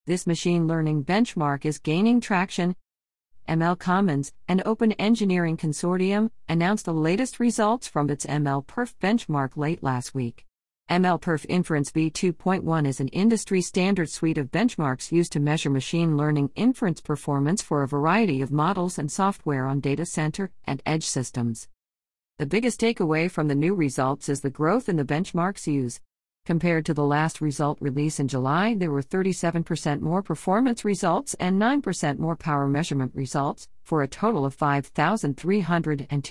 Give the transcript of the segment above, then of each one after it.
This machine learning benchmark is gaining traction. ML Commons, an open engineering consortium, announced the latest results from its MLPerf benchmark late last week. MLPerf Inference v2.1 is an industry-standard suite of benchmarks used to measure machine learning inference performance for a variety of models and software on data center and edge systems. The biggest takeaway from the new results is the growth in the benchmark's use. Compared to the last result release in July, there were 37% more performance results and 9% more power measurement results, for a total of 5,300 and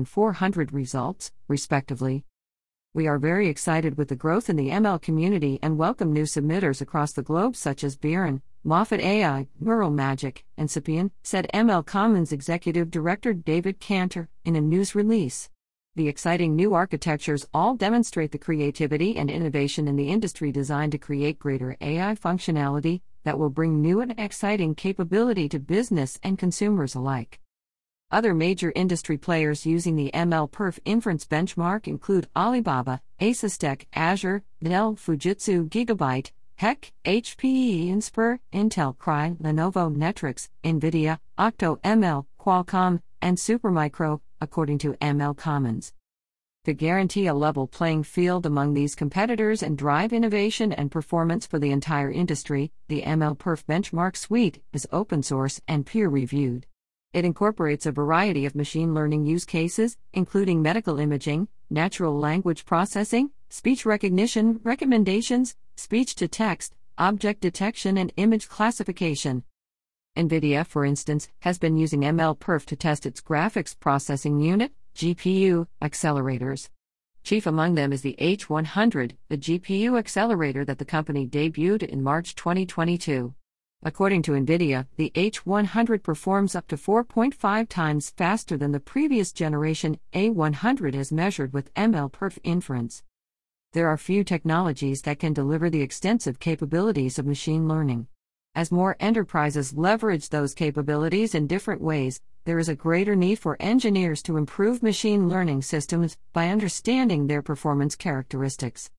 2,400 results, respectively. We are very excited with the growth in the ML community and welcome new submitters across the globe such as Biren, Moffat AI, Neural Magic, and Sapien, said ML Commons Executive Director David Cantor in a news release. The exciting new architectures all demonstrate the creativity and innovation in the industry designed to create greater AI functionality that will bring new and exciting capability to business and consumers alike. Other major industry players using the MLPerf inference benchmark include Alibaba, ASUS, Azure, Dell, Fujitsu, Gigabyte, HEC, HPE, Inspur, Intel, Cray, Lenovo, Netrix, NVIDIA, OctoML, Qualcomm, and Supermicro, according to ML Commons. To guarantee a level playing field among these competitors and drive innovation and performance for the entire industry, the MLPerf benchmark suite is open source and peer-reviewed. It incorporates a variety of machine learning use cases, including medical imaging, natural language processing, speech recognition, recommendations, speech-to-text, object detection, and image classification. NVIDIA, for instance, has been using MLPerf to test its graphics processing unit, GPU, accelerators. Chief among them is the H100, the GPU accelerator that the company debuted in March 2022. According to NVIDIA, the H100 performs up to 4.5 times faster than the previous generation A100 as measured with MLPerf inference. There are few technologies that can deliver the extensive capabilities of machine learning. As more enterprises leverage those capabilities in different ways, there is a greater need for engineers to improve machine learning systems by understanding their performance characteristics.